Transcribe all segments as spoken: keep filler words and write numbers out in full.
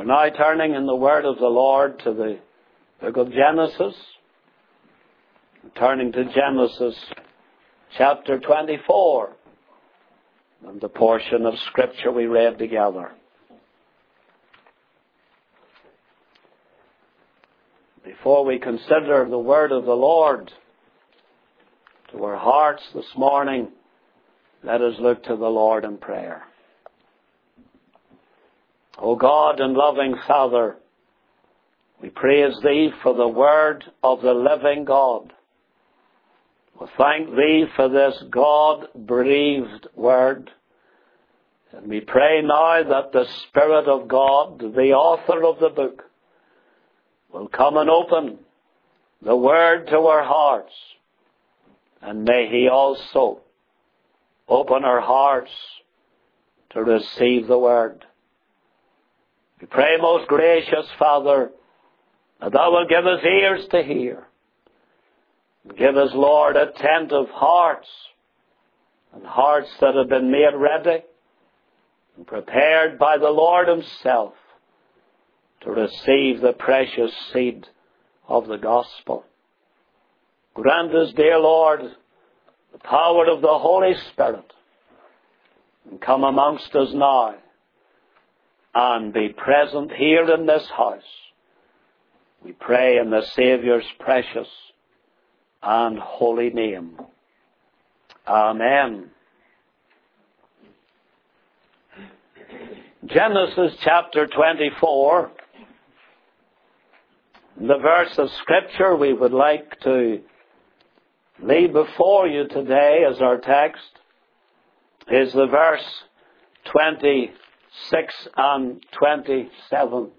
now turning in the Word of the Lord to the book of Genesis. Turning to Genesis chapter twenty-four, and the portion of Scripture we read together. Before we consider the Word of the Lord to our hearts this morning, let us look to the Lord in prayer. O God and loving Father, we praise Thee for the Word of the living God. We thank Thee for this God-breathed Word. And we pray now that the Spirit of God, the author of the book, will come and open the Word to our hearts. And may He also open our hearts to receive the Word. We pray, most gracious Father, that Thou wilt give us ears to hear. Give us, Lord, attentive hearts, and hearts that have been made ready and prepared by the Lord Himself to receive the precious seed of the gospel. Grant us, dear Lord, the power of the Holy Spirit, and come amongst us now, and be present here in this house. We pray in the Saviour's precious and holy name. Amen. Genesis chapter twenty-four, the verse of Scripture we would like to lay before you today as our text is the verse twenty-six and twenty-seven.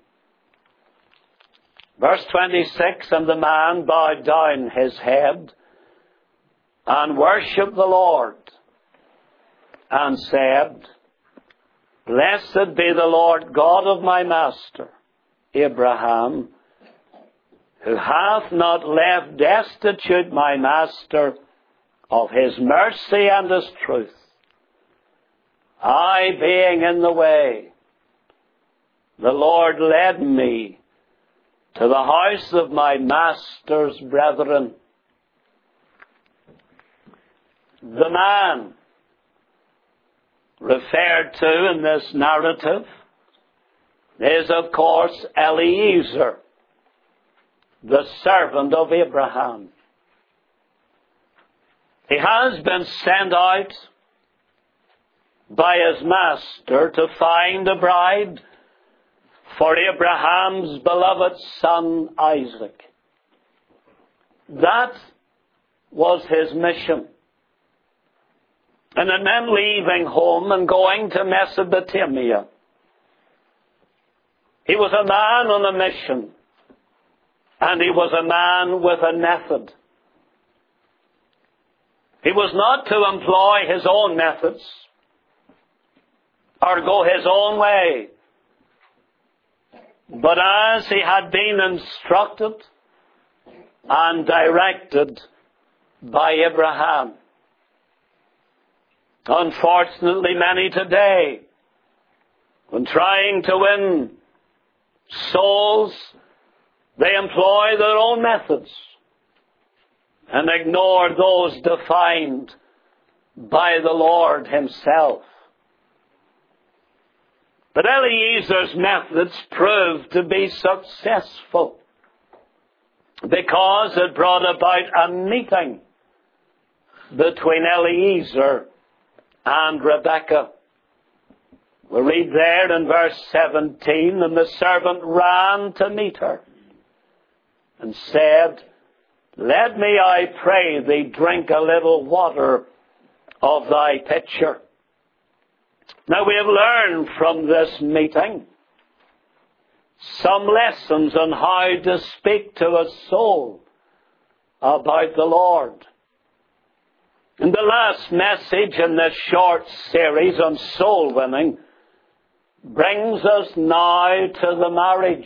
Verse twenty-six, and the man bowed down his head and worshipped the Lord and said, Blessed be the Lord God of my master, Abraham, who hath not left destitute my master of his mercy and his truth. I being in the way, the Lord led me to the house of my master's brethren. The man referred to in this narrative is, of course, Eliezer, the servant of Abraham. He has been sent out by his master to find a bride for Abraham's beloved son Isaac. That was his mission. And then leaving home and going to Mesopotamia, he was a man on a mission, and he was a man with a method. He was not to employ his own methods or go his own way, but as he had been instructed and directed by Abraham. Unfortunately, many today, when trying to win souls, they employ their own methods and ignore those defined by the Lord Himself. But Eliezer's methods proved to be successful because it brought about a meeting between Eliezer and Rebekah. We read there in verse seventeen, and the servant ran to meet her and said, Let me, I pray thee, drink a little water of thy pitcher. Now we have learned from this meeting some lessons on how to speak to a soul about the Lord. In the last message in this short series on soul winning brings us now to the marriage.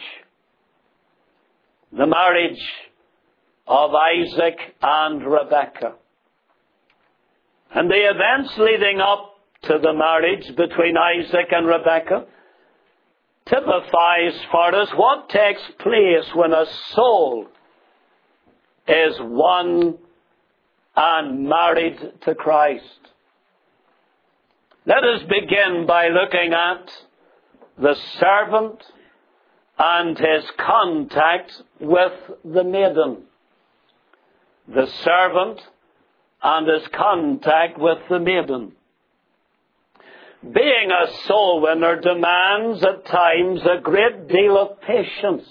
The marriage of Isaac and Rebekah. And the events leading up to the marriage between Isaac and Rebekah typifies for us what takes place when a soul is won and married to Christ. Let us begin by looking at the servant and his contact with the maiden. The servant and his contact with the maiden. Being a soul winner demands at times a great deal of patience.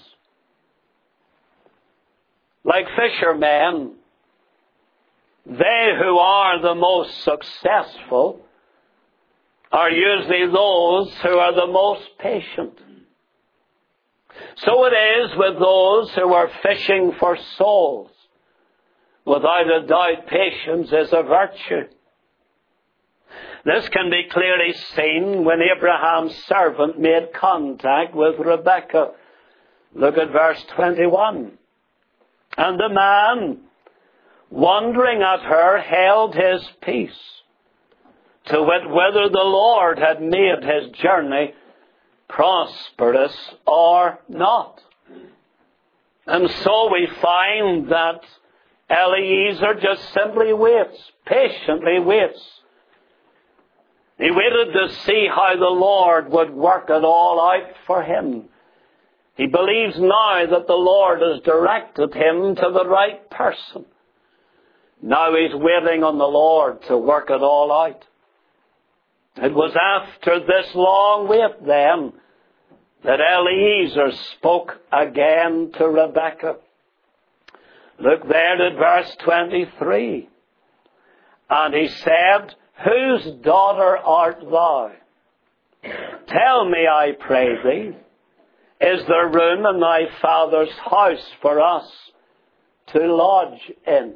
Like fishermen, they who are the most successful are usually those who are the most patient. So it is with those who are fishing for souls. Without a doubt, patience is a virtue. This can be clearly seen when Abraham's servant made contact with Rebekah. Look at verse twenty-one. And the man, wondering at her, held his peace, to wit whether the Lord had made his journey prosperous or not. And so we find that Eliezer just simply waits, patiently waits. He waited to see how the Lord would work it all out for him. He believes now that the Lord has directed him to the right person. Now he's waiting on the Lord to work it all out. It was after this long wait then that Eliezer spoke again to Rebekah. Look there at verse twenty-three. And he said, whose daughter art thou? Tell me, I pray thee, is there room in thy father's house for us to lodge in?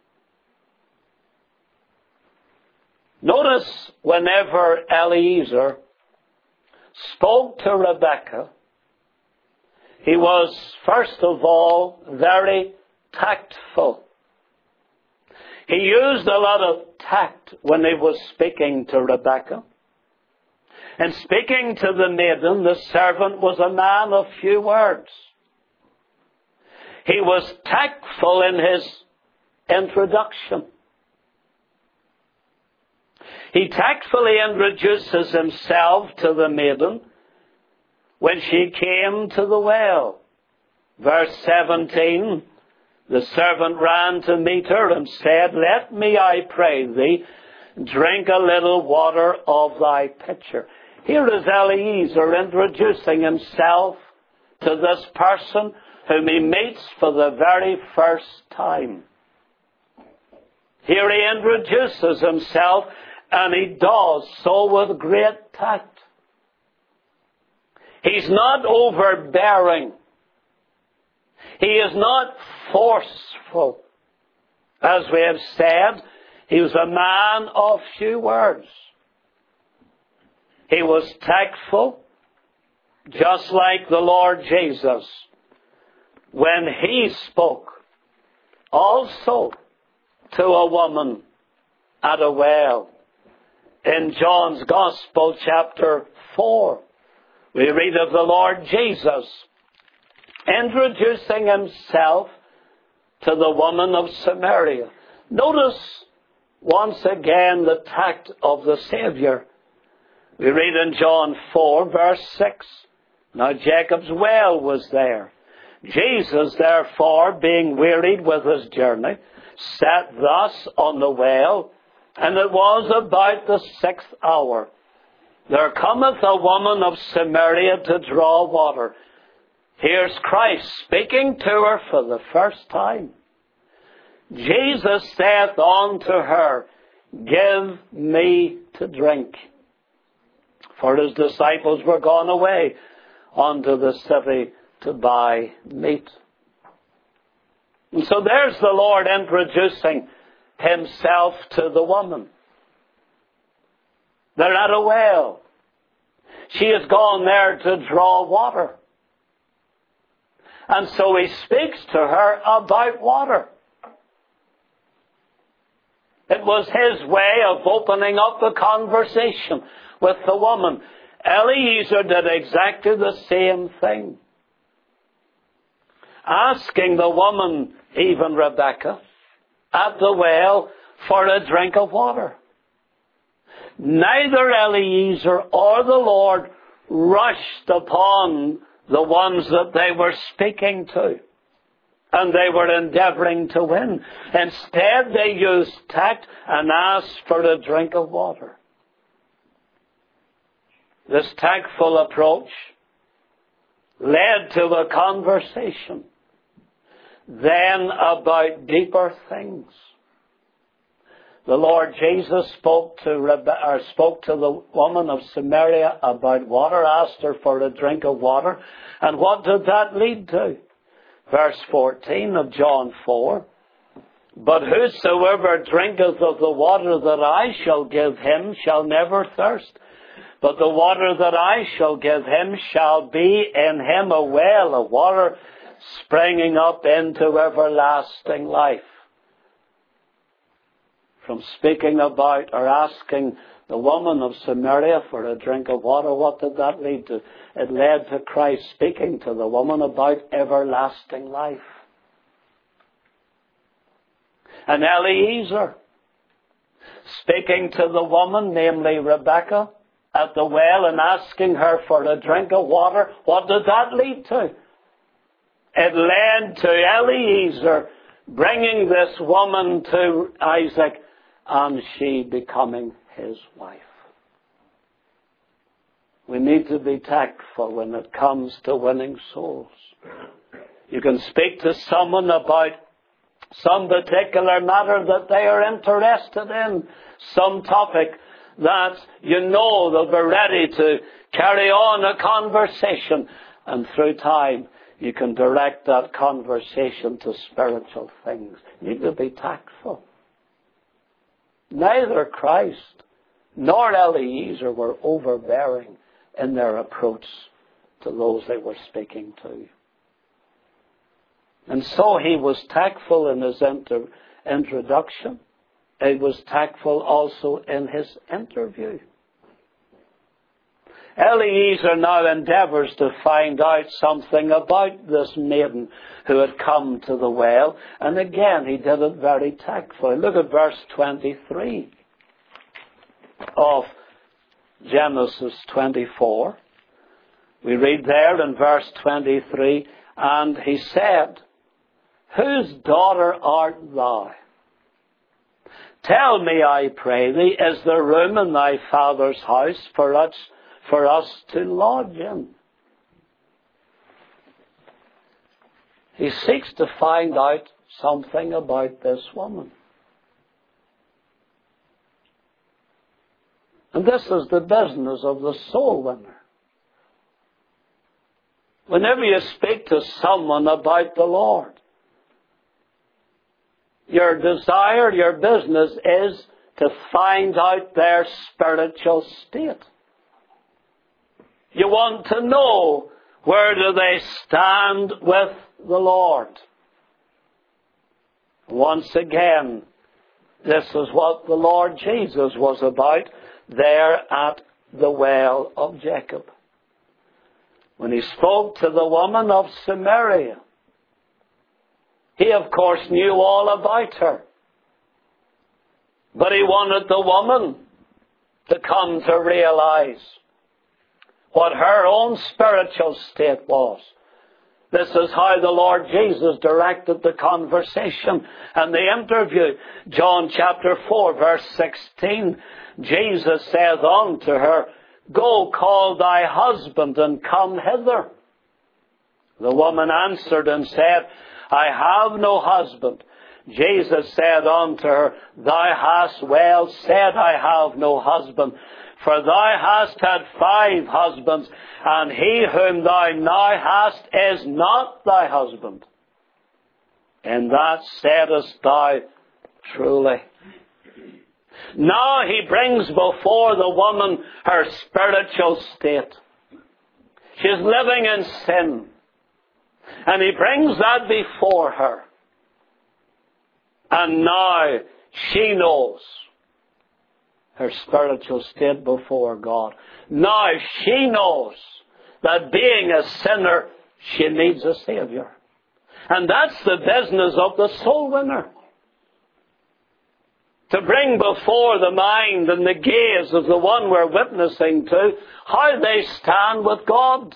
Notice whenever Eliezer spoke to Rebekah, he was first of all very tactful. He used a lot of tact when he was speaking to Rebekah. In speaking to the maiden, the servant was a man of few words. He was tactful in his introduction. He tactfully introduces himself to the maiden when she came to the well. Verse seventeen, the servant ran to meet her and said, let me, I pray thee, drink a little water of thy pitcher. Here is Eliezer introducing himself to this person whom he meets for the very first time. Here he introduces himself, and he does so with great tact. He's not overbearing. He is not forceful. As we have said, he was a man of few words. He was tactful, just like the Lord Jesus, when he spoke also to a woman at a well. In John's Gospel, chapter four, we read of the Lord Jesus introducing himself to the woman of Samaria. Notice once again the tact of the Savior. We read in John four, verse six, now Jacob's well was there. Jesus, therefore, being wearied with his journey, sat thus on the well, and it was about the sixth hour. There cometh a woman of Samaria to draw water. Here's Christ speaking to her for the first time. Jesus saith unto her, give me to drink. For his disciples were gone away unto the city to buy meat. And so there's the Lord introducing himself to the woman. They're at a well. She has gone there to draw water. And so he speaks to her about water. It was his way of opening up the conversation with the woman. Eliezer did exactly the same thing, asking the woman, even Rebekah, at the well for a drink of water. Neither Eliezer or the Lord rushed upon the ones that they were speaking to and they were endeavoring to win. Instead, they used tact and asked for a drink of water. This tactful approach led to a conversation then about deeper things. The Lord Jesus spoke to Rebe- or spoke to the woman of Samaria about water, asked her for a drink of water. And what did that lead to? Verse fourteen of John four. But whosoever drinketh of the water that I shall give him shall never thirst. But the water that I shall give him shall be in him a well of water springing up into everlasting life. From speaking about or asking the woman of Samaria for a drink of water, what did that lead to? It led to Christ speaking to the woman about everlasting life. And Eliezer, speaking to the woman, namely Rebekah, at the well and asking her for a drink of water, what did that lead to? It led to Eliezer bringing this woman to Isaac and she becoming his wife. We need to be tactful when it comes to winning souls. You can speak to someone about some particular matter that they are interested in, some topic that you know they'll be ready to carry on a conversation, and through time you can direct that conversation to spiritual things. You need to be tactful. Neither Christ nor Eliezer were overbearing in their approach to those they were speaking to. And so he was tactful in his inter- introduction. He was tactful also in his interview. Eliezer now endeavours to find out something about this maiden who had come to the well. And again, he did it very tactfully. Look at verse twenty-three of Genesis twenty-four. We read there in verse twenty-three, and he said, Whose daughter art thou? Tell me, I pray thee, is there room in thy father's house for us, for us to lodge in? He seeks to find out something about this woman. And this is the business of the soul winner. Whenever you speak to someone about the Lord, your desire, your business is to find out their spiritual state. You want to know, where do they stand with the Lord? Once again, this is what the Lord Jesus was about there at the well of Jacob. When he spoke to the woman of Samaria, he, of course, knew all about her. But he wanted the woman to come to realize what her own spiritual state was. This is how the Lord Jesus directed the conversation and the interview. John chapter four, verse sixteen, Jesus saith unto her, Go, call thy husband, and come hither. The woman answered and said, I have no husband. Jesus said unto her, Thou hast well said, I have no husband. For thou hast had five husbands, and he whom thou now hast is not thy husband. And that saidest thou truly. Now he brings before the woman her spiritual state. She's living in sin. And he brings that before her. And now she knows. her spiritual state before God. Now she knows that being a sinner, she needs a Saviour. And that's the business of the soul winner. To bring before the mind and the gaze of the one we're witnessing to how they stand with God.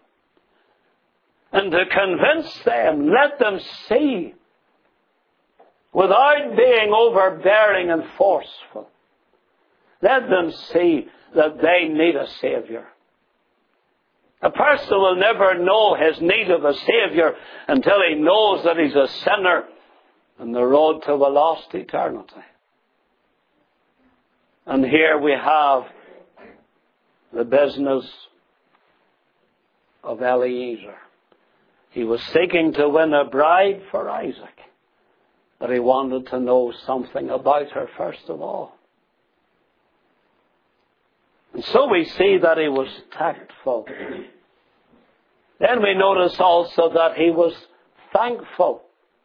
And to convince them, let them see, without being overbearing and forceful, let them see that they need a Saviour. A person will never know his need of a Saviour until he knows that he's a sinner on the road to a lost eternity. And here we have the business of Eliezer. He was seeking to win a bride for Isaac, but he wanted to know something about her first of all. And so we see that he was tactful. Then we notice also that he was thankful.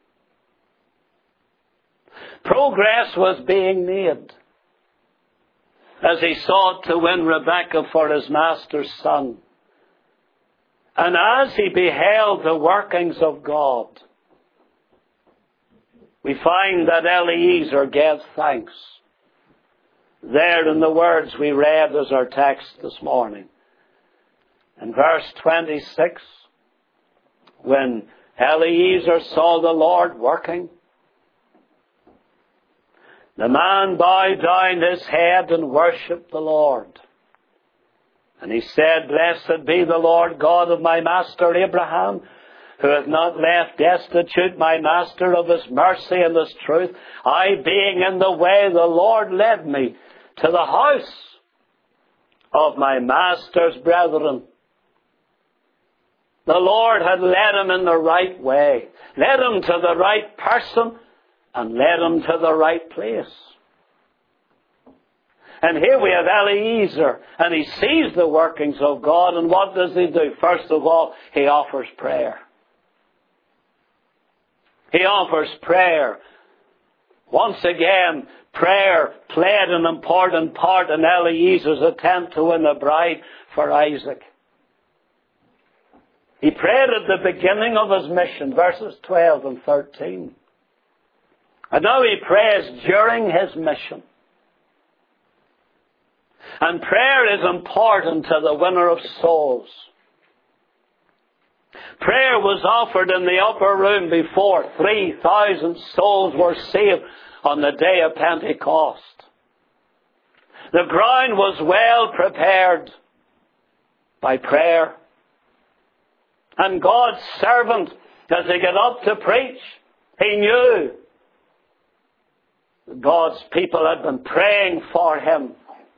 Progress was being made as he sought to win Rebekah for his master's son. And as he beheld the workings of God, we find that Eliezer gave thanks. There in the words we read as our text this morning. In verse twenty-six, when Eliezer saw the Lord working, the man bowed down his head and worshipped the Lord. And he said, Blessed be the Lord God of my master Abraham, who hath not left destitute my master of his mercy and his truth. I, being in the way, the Lord led me to the house of my master's brethren. The Lord had led him in the right way, led him to the right person, and led him to the right place. And here we have Eliezer, and he sees the workings of God, and what does he do? First of all, he offers prayer. He offers prayer. Once again, prayer played an important part in Eliezer's attempt to win a bride for Isaac. He prayed at the beginning of his mission, verses twelve and thirteen. And now he prays during his mission. And prayer is important to the winner of souls. Prayer was offered in the upper room before three thousand souls were saved on the day of Pentecost. The ground was well prepared by prayer. And God's servant, as he got up to preach, he knew that God's people had been praying for him.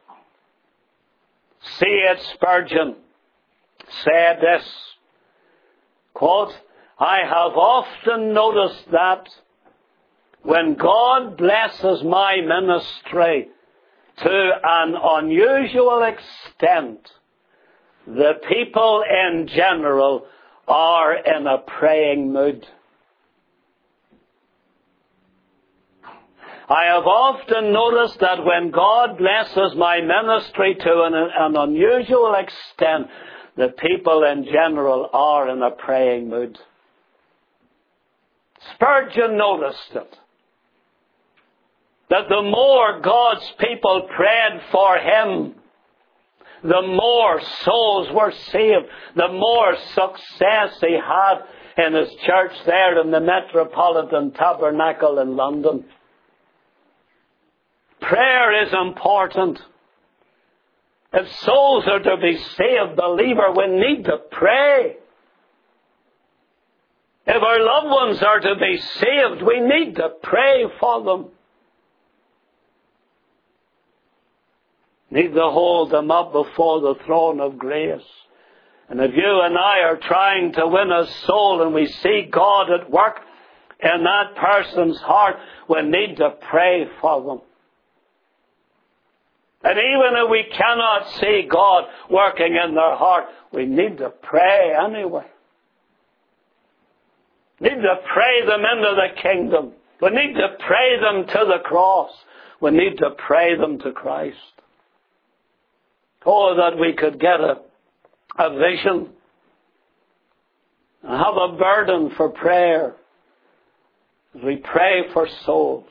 C H Spurgeon said this, quote, I have often noticed that when God blesses my ministry to an unusual extent, the people in general are in a praying mood. I have often noticed that when God blesses my ministry to an, an unusual extent, the people in general are in a praying mood. Spurgeon noticed it. That the more God's people prayed for him, the more souls were saved, the more success he had in his church there in the Metropolitan Tabernacle in London. Prayer is important. If souls are to be saved, believer, we need to pray. If our loved ones are to be saved, we need to pray for them. Need to hold them up before the throne of grace. And if you and I are trying to win a soul and we see God at work in that person's heart, we need to pray for them. And even if we cannot see God working in their heart, we need to pray anyway. We need to pray them into the kingdom. We need to pray them to the cross. We need to pray them to Christ. Oh, that we could get a, a vision and have a burden for prayer as we pray for souls.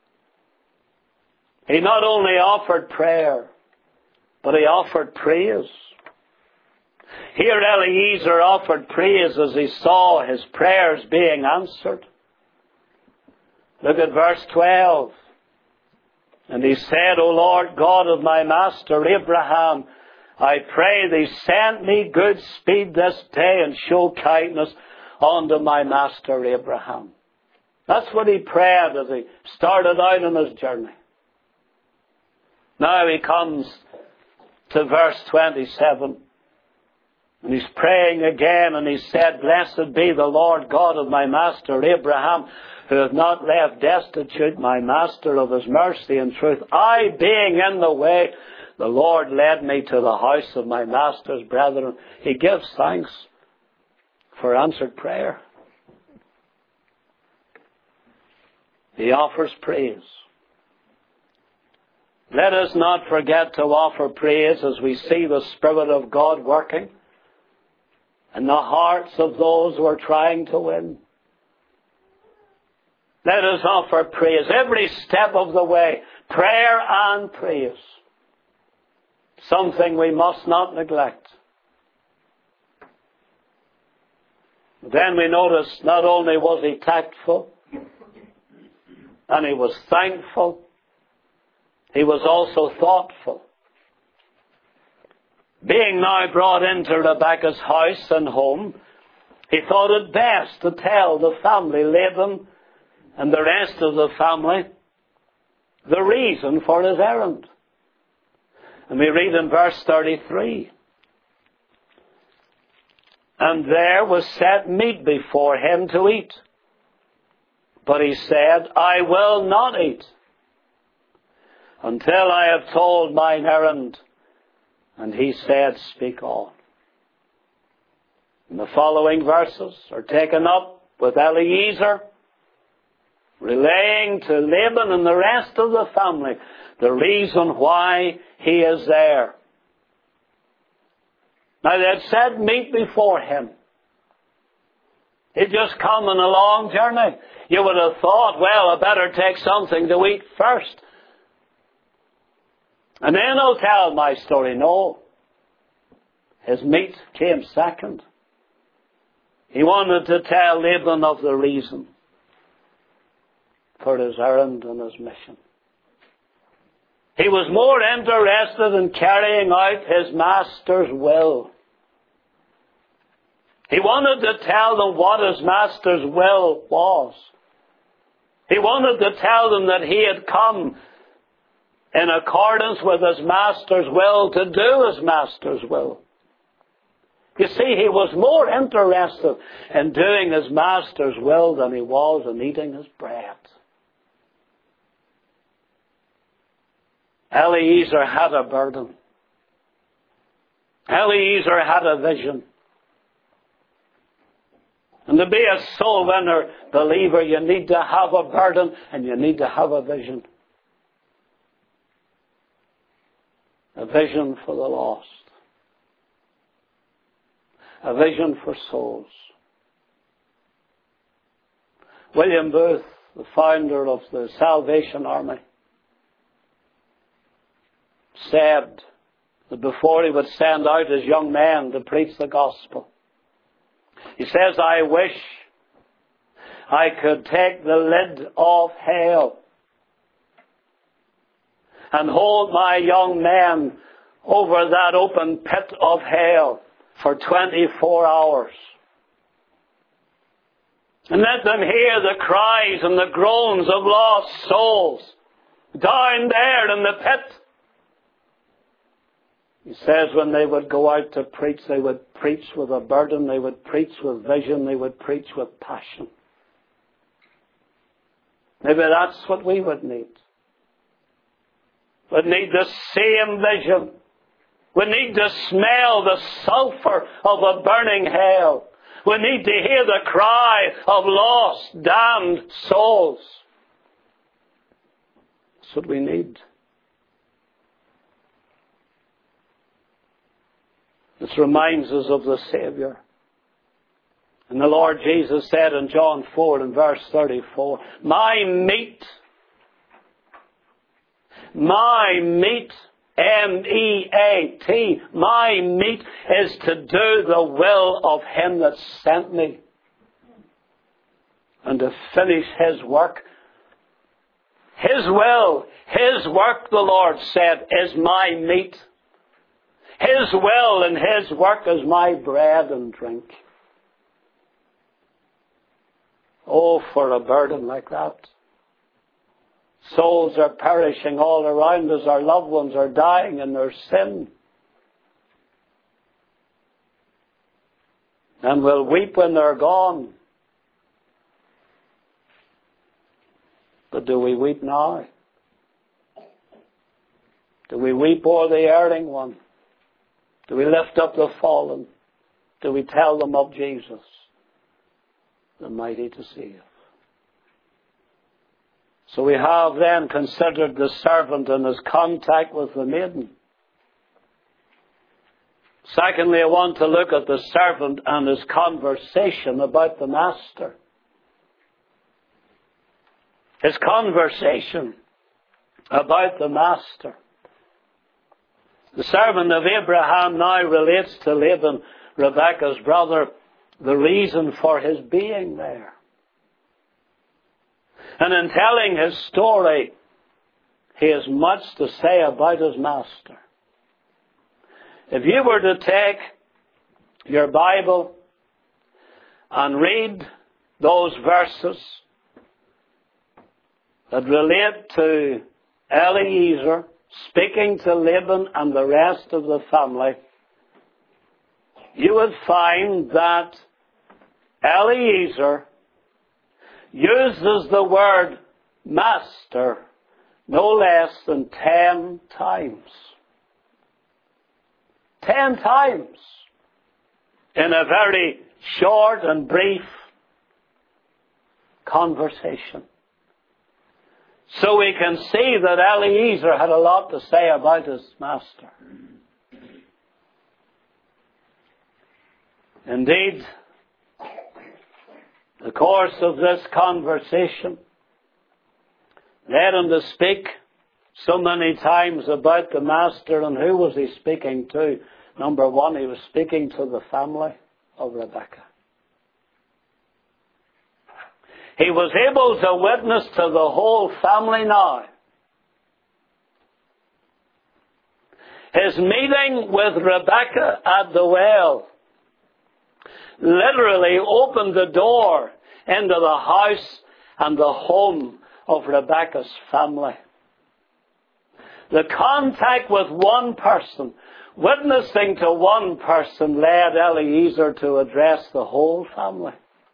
He not only offered prayer, but he offered praise. Here Eliezer offered praise as he saw his prayers being answered. Look at verse twelve. And he said, O Lord God of my master Abraham, I pray thee, send me good speed this day and show kindness unto my master Abraham. That's what he prayed as he started out on his journey. Now he comes to verse twenty-seven. And he's praying again, and he said, Blessed be the Lord God of my master Abraham, who hath not left destitute my master of his mercy and truth. I being in the way, the Lord led me to the house of my master's brethren. He gives thanks for answered prayer. He offers praise. Let us not forget to offer praise as we see the Spirit of God working in the hearts of those who are trying to win. Let us offer praise every step of the way. Prayer and praise. Something we must not neglect. Then we notice not only was he tactful, and he was thankful, he was also thoughtful. Being now brought into Rebekah's house and home, he thought it best to tell the family, Laban and the rest of the family, the reason for his errand. And we read in verse thirty-three, And there was set meat before him to eat. But he said, I will not eat until I have told mine errand. And he said, Speak on. And the following verses are taken up with Eliezer, relaying to Laban and the rest of the family the reason why he is there. Now they had set meat before him. He'd just come on a long journey. You would have thought, well, I better take something to eat first, and then I'll tell my story. No. His meat came second. He wanted to tell Laban of the reason for his errand and his mission. He was more interested in carrying out his master's will. He wanted to tell them what his master's will was. He wanted to tell them that he had come in accordance with his master's will to do his master's will. You see, he was more interested in doing his master's will than he was in eating his bread. Eliezer had a burden. Eliezer had a vision. And to be a soul winner believer, you need to have a burden and you need to have a vision. A vision for the lost. A vision for souls. William Booth, the founder of the Salvation Army, said that before he would send out his young men to preach the gospel, he says, I wish I could take the lid off hell and hold my young men over that open pit of hell for twenty-four hours. And let them hear the cries and the groans of lost souls down there in the pit. He says when they would go out to preach, they would preach with a burden, they would preach with vision, they would preach with passion. Maybe that's what we would need. We need the same vision. We need to smell the sulfur of a burning hell. We need to hear the cry of lost, damned souls. That's what we need. This reminds us of the Savior. And the Lord Jesus said in John four and verse thirty-four, my meat, my meat, M E A T, my meat is to do the will of Him that sent me and to finish His work. His will, His work, the Lord said, is my meat. His will and His work is my bread and drink. Oh, for a burden like that. Souls are perishing all around us. Our loved ones are dying in their sin. And we'll weep when they're gone. But do we weep now? Do we weep o'er the erring one? Do we lift up the fallen? Do we tell them of Jesus, the mighty to save? So we have then considered the servant and his contact with the maiden. Secondly, I want to look at the servant and his conversation about the master. His conversation about the master. The servant of Abraham now relates to Laban, Rebekah's brother, the reason for his being there. And in telling his story, he has much to say about his master. If you were to take your Bible and read those verses that relate to Eliezer speaking to Laban and the rest of the family, you would find that Eliezer uses the word master no less than ten times. Ten times in a very short and brief conversation. So we can see that Eliezer had a lot to say about his master. Indeed, the course of this conversation led him to speak so many times about the master. And who was he speaking to? Number one, he was speaking to the family of Rebekah. He was able to witness to the whole family now. His meeting with Rebekah at the well literally opened the door into the house and the home of Rebekah's family. The contact with one person, witnessing to one person, led Eliezer to address the whole family.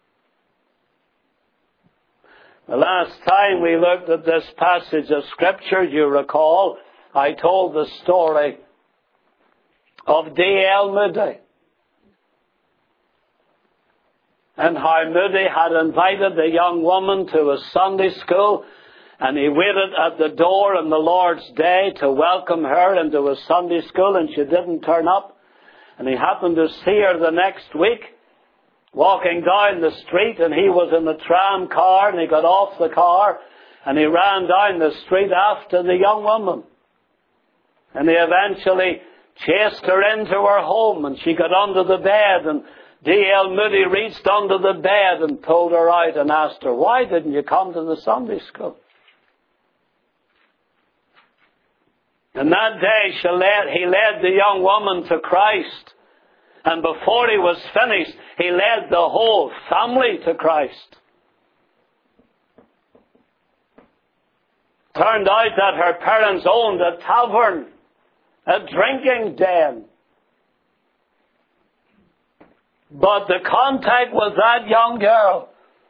The last time we looked at this passage of Scripture, you recall, I told the story of D L Moody. And how Moody had invited the young woman to a Sunday school, and he waited at the door on the Lord's Day to welcome her into a Sunday school, and she didn't turn up. And he happened to see her the next week, walking down the street, and he was in the tram car, and he got off the car, and he ran down the street after the young woman. And he eventually chased her into her home, and she got under the bed, and D L Moody reached under the bed and pulled her out and asked her, why didn't you come to the Sunday school? And that day she led, he led the young woman to Christ. And before he was finished, he led the whole family to Christ. Turned out that her parents owned a tavern, a drinking den. But the contact with that young girl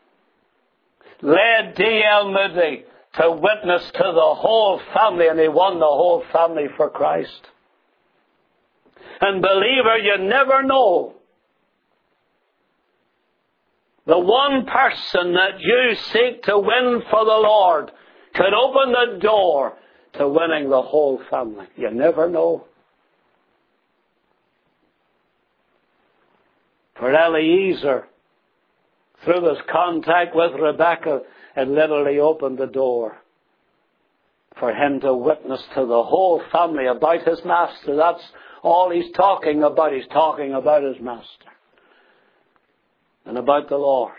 led D L Moody to witness to the whole family, and he won the whole family for Christ. And believer, you never know. The one person that you seek to win for the Lord could open the door to winning the whole family. You never know. For Eliezer, through his contact with Rebekah, it literally opened the door for him to witness to the whole family about his master. That's all he's talking about. He's talking about his master and about the Lord.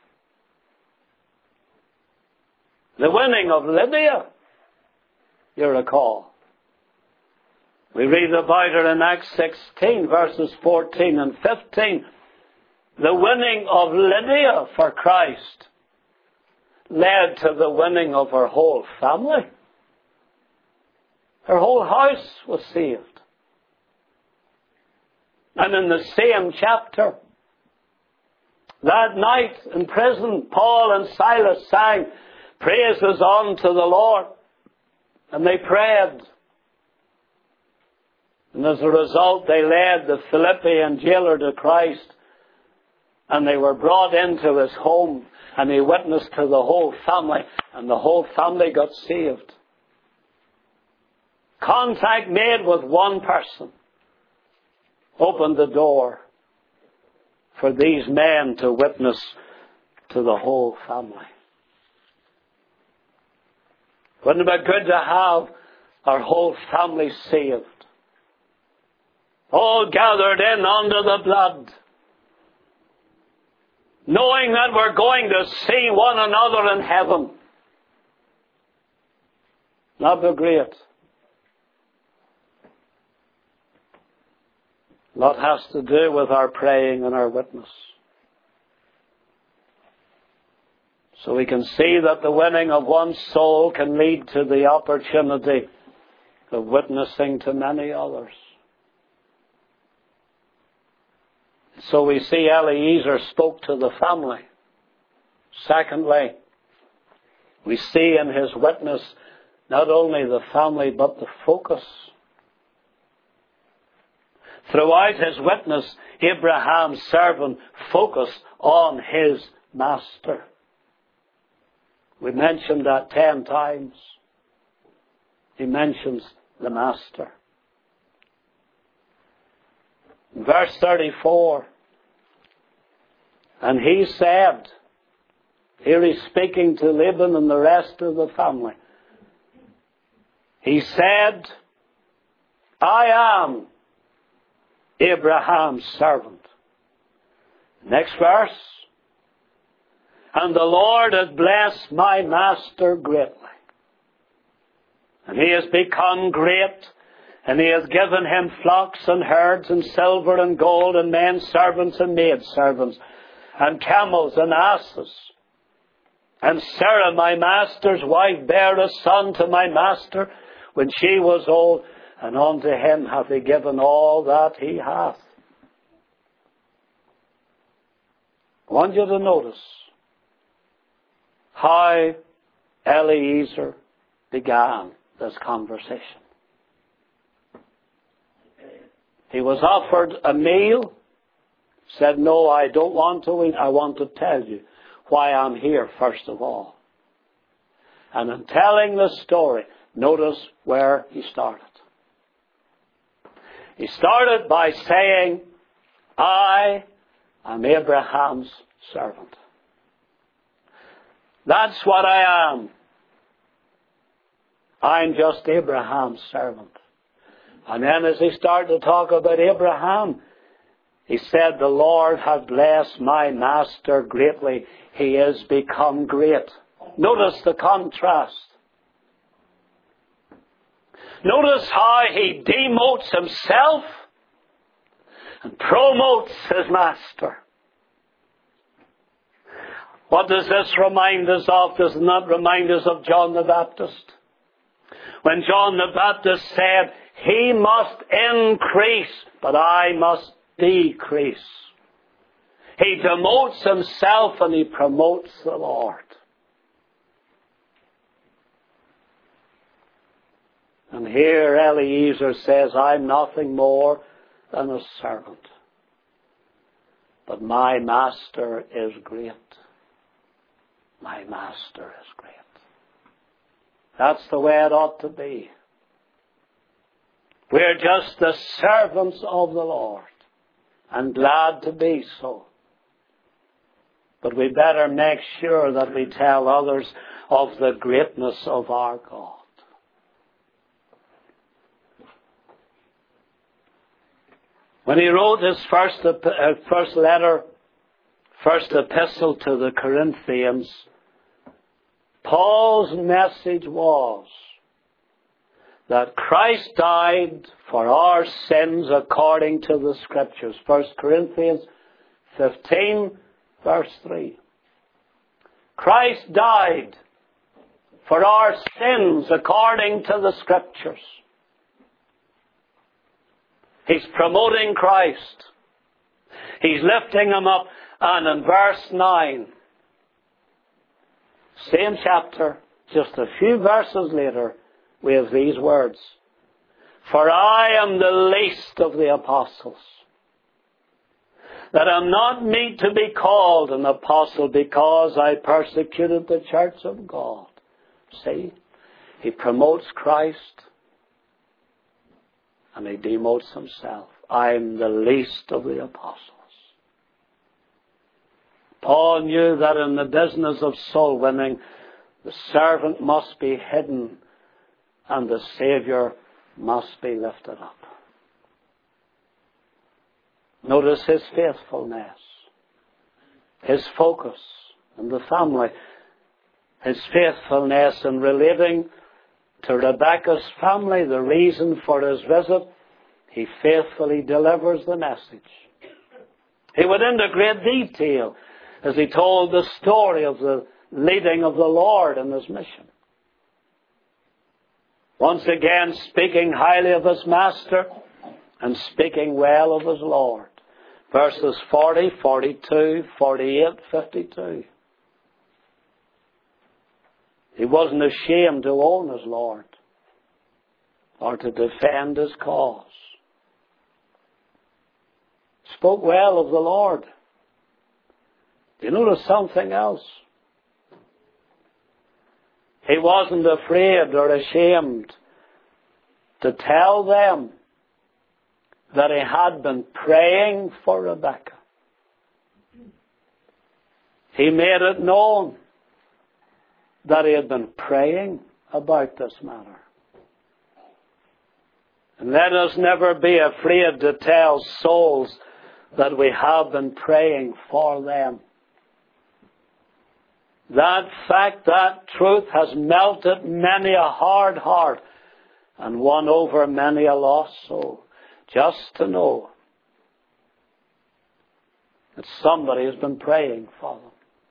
The winning of Lydia, you recall. We read about her in Acts sixteen, verses fourteen and fifteen. The winning of Lydia for Christ led to the winning of her whole family. Her whole house was saved. And in the same chapter, that night in prison, Paul and Silas sang praises unto the Lord. And they prayed. And as a result, they led the Philippian jailer to Christ. And they were brought into his home. And he witnessed to the whole family. And the whole family got saved. Contact made with one person opened the door for these men to witness to the whole family. Wouldn't it be good to have our whole family saved? All gathered in under the blood, knowing that we're going to see one another in heaven. Not be great. A lot has to do with our praying and our witness. So we can see that the winning of one soul can lead to the opportunity of witnessing to many others. So we see Eliezer spoke to the family. Secondly, we see in his witness not only the family but the focus. Throughout his witness, Abraham's servant focused on his master. We mentioned that ten times. He mentions the master. Verse thirty-four. And he said, here he's speaking to Laban and the rest of the family. He said, I am Abraham's servant. Next verse. And the Lord has blessed my master greatly. And he has become great. And he has given him flocks and herds and silver and gold and men servants and maid servants and camels and asses. And Sarah, my master's wife, bare a son to my master when she was old. And unto him hath he given all that he hath. I want you to notice how Eliezer began this conversation. He was offered a meal, said, no, I don't want to eat. I want to tell you why I'm here, first of all. And in telling the story, notice where he started. He started by saying, I am Abraham's servant. That's what I am. I'm just Abraham's servant. And then as he started to talk about Abraham, he said, the Lord hath blessed my master greatly. He is become great. Notice the contrast. Notice how he demotes himself and promotes his master. What does this remind us of? Does it not remind us of John the Baptist? When John the Baptist said, he must increase, but I must decrease. He demotes himself and he promotes the Lord. And here Eliezer says, I'm nothing more than a servant. But my master is great. My master is great. That's the way it ought to be. We're just the servants of the Lord, and glad to be so. But we better make sure that we tell others of the greatness of our God. When he wrote his first, uh, first letter, first epistle to the Corinthians, Paul's message was that Christ died for our sins according to the Scriptures. First Corinthians fifteen, verse three. Christ died for our sins according to the Scriptures. He's promoting Christ. He's lifting him up. And in verse nine, same chapter, just a few verses later, we have these words. For I am the least of the apostles, that am not meet to be called an apostle, because I persecuted the church of God. See, he promotes Christ and he demotes himself. I am the least of the apostles. Paul knew that in the business of soul winning, the servant must be hidden and the Saviour must be lifted up. Notice his faithfulness, his focus in the family, his faithfulness in relating to Rebekah's family, the reason for his visit. He faithfully delivers the message. He went into great detail as he told the story of the leading of the Lord in his mission. Once again, speaking highly of his master and speaking well of his Lord. Verses forty, forty-two, forty-eight, fifty-two. He wasn't ashamed to own his Lord or to defend his cause. Spoke well of the Lord. Do you notice something else? He wasn't afraid or ashamed to tell them that he had been praying for Rebekah. He made it known that he had been praying about this matter. And let us never be afraid to tell souls that we have been praying for them. That fact, that truth has melted many a hard heart and won over many a lost soul. Just to know that somebody has been praying for them.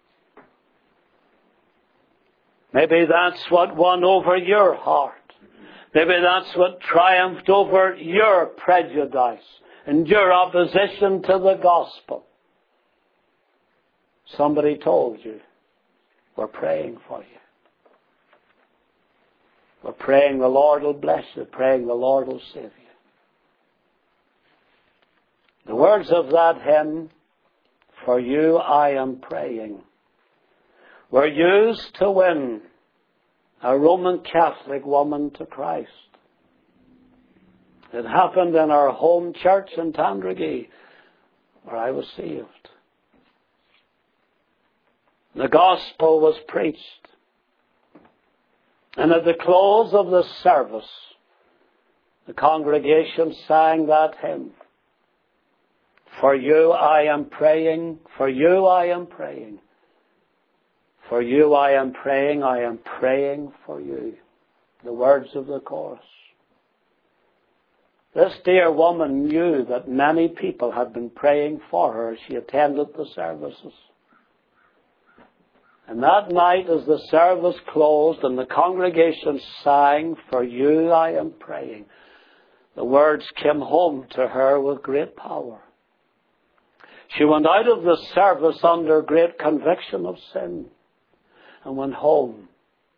Maybe that's what won over your heart. Maybe that's what triumphed over your prejudice and your opposition to the gospel. Somebody told you, we're praying for you. We're praying the Lord will bless you. Praying the Lord will save you. The words of that hymn, for you I am praying, were used to win a Roman Catholic woman to Christ. It happened in our home church in Tandragee, where I was saved. The gospel was preached. And at the close of the service, the congregation sang that hymn. For you I am praying, for you I am praying. For you I am praying, I am praying for you. The words of the chorus. This dear woman knew that many people had been praying for her as she attended the services. And that night as the service closed and the congregation sang, for you I am praying, the words came home to her with great power. She went out of the service under great conviction of sin and went home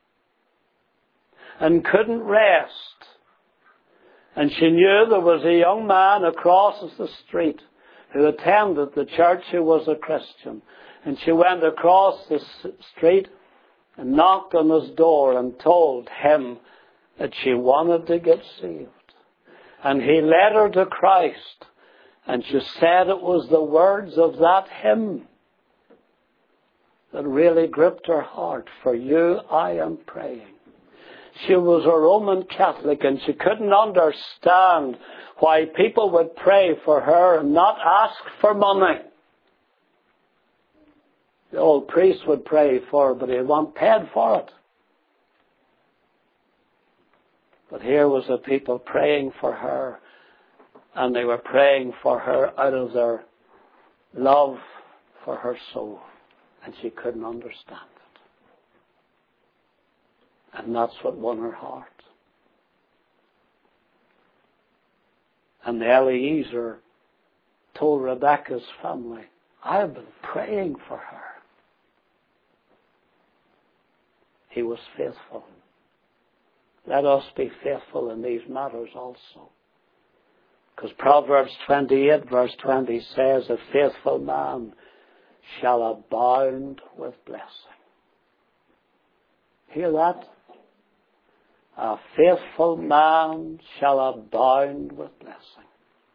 and couldn't rest. And she knew there was a young man across the street who attended the church who was a Christian. And she went across the street and knocked on his door and told him that she wanted to get saved. And he led her to Christ, and she said it was the words of that hymn that really gripped her heart. For you I am praying. She was a Roman Catholic, and she couldn't understand why people would pray for her and not ask for money. The old priest would pray for her, but he'd want paid for it. But here was the people praying for her, and they were praying for her out of their love for her soul, and she couldn't understand it. And that's what won her heart. And Eliezer told Rebekah's family, I have been praying for her. He was faithful. Let us be faithful in these matters also. Because Proverbs twenty-eight verse twenty says, a faithful man shall abound with blessing. Hear that? A faithful man shall abound with blessing.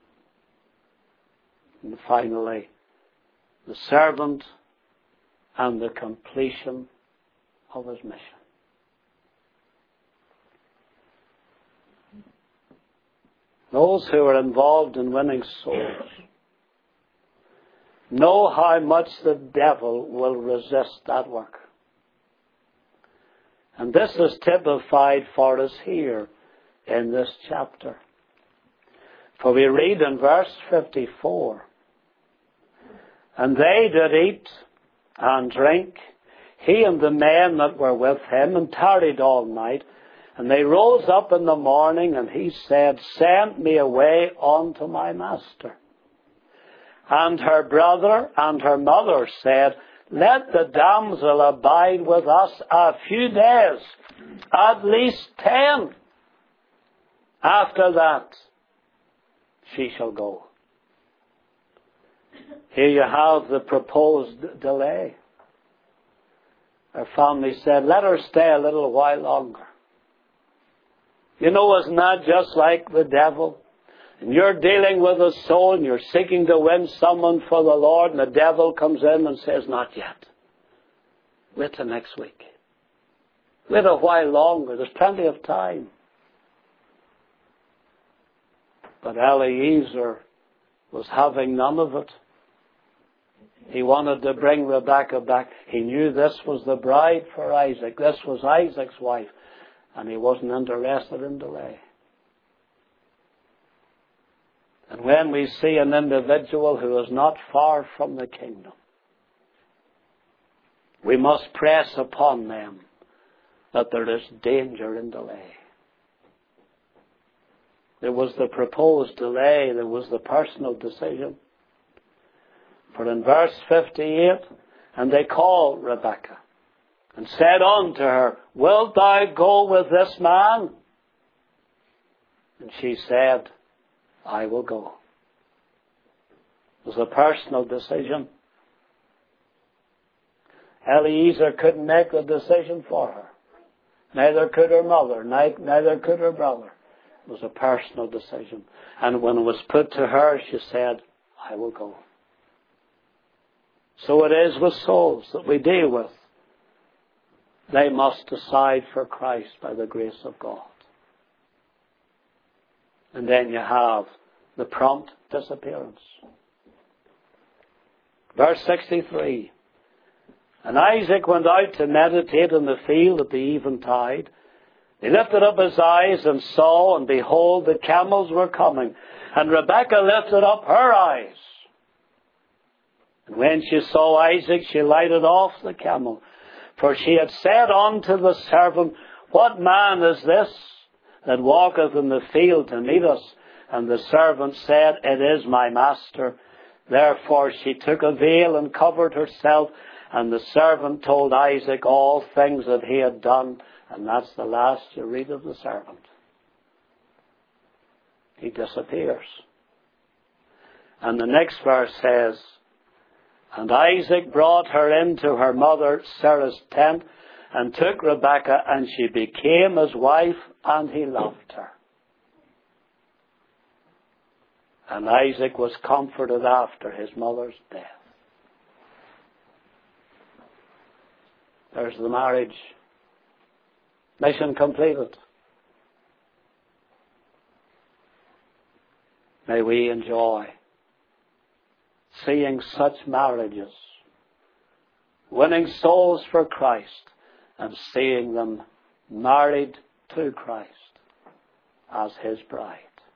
And finally, the servant and the completion of his mission. Those who are involved in winning souls know how much the devil will resist that work. And this is typified for us here in this chapter. For we read in verse fifty-four, and they did eat and drink, he and the men that were with him, and tarried all night. And they rose up in the morning, and he said, send me away unto my master. And her brother and her mother said, let the damsel abide with us a few days, at least ten. After that, she shall go. Here you have the proposed delay. Her family said, let her stay a little while longer. You know, isn't that just like the devil? And you're dealing with a soul and you're seeking to win someone for the Lord, and the devil comes in and says, not yet. Wait till next week. Wait a while longer. There's plenty of time. But Eliezer was having none of it. He wanted to bring Rebekah back. He knew this was the bride for Isaac. This was Isaac's wife. And he wasn't interested in delay. And when we see an individual who is not far from the kingdom, we must press upon them that there is danger in delay. There was the proposed delay. There was the personal decision. For in verse fifty-eight, and they called Rebekah and said unto her, wilt thou go with this man? And she said, I will go. It was a personal decision. Eliezer couldn't make the decision for her. Neither could her mother, neither could her brother. It was a personal decision. And when it was put to her, she said, I will go. So it is with souls that we deal with. They must decide for Christ by the grace of God. And then you have the prompt disappearance. Verse sixty-three. And Isaac went out to meditate in the field at the eventide. He lifted up his eyes and saw, and behold, the camels were coming. And Rebekah lifted up her eyes. And when she saw Isaac, she lighted off the camel. For she had said unto the servant, what man is this that walketh in the field to meet us? And the servant said, it is my master. Therefore she took a veil and covered herself. And the servant told Isaac all things that he had done. And that's the last you read of the servant. He disappears. And the next verse says, and Isaac brought her into her mother Sarah's tent, and took Rebekah, and she became his wife, and he loved her. And Isaac was comforted after his mother's death. There's the marriage. Mission completed. May we enjoy seeing such marriages, winning souls for Christ, and seeing them married to Christ as his bride.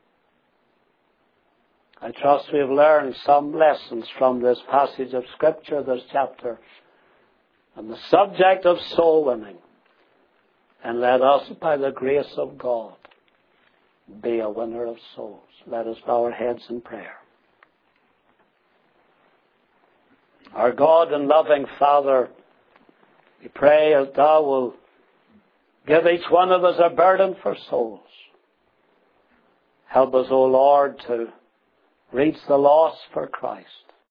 I trust we have learned some lessons from this passage of Scripture, this chapter, on the subject of soul winning. And let us, by the grace of God, be a winner of souls. Let us bow our heads in prayer. Our God and loving Father, we pray that thou will give each one of us a burden for souls. Help us, O Lord, to reach the lost for Christ.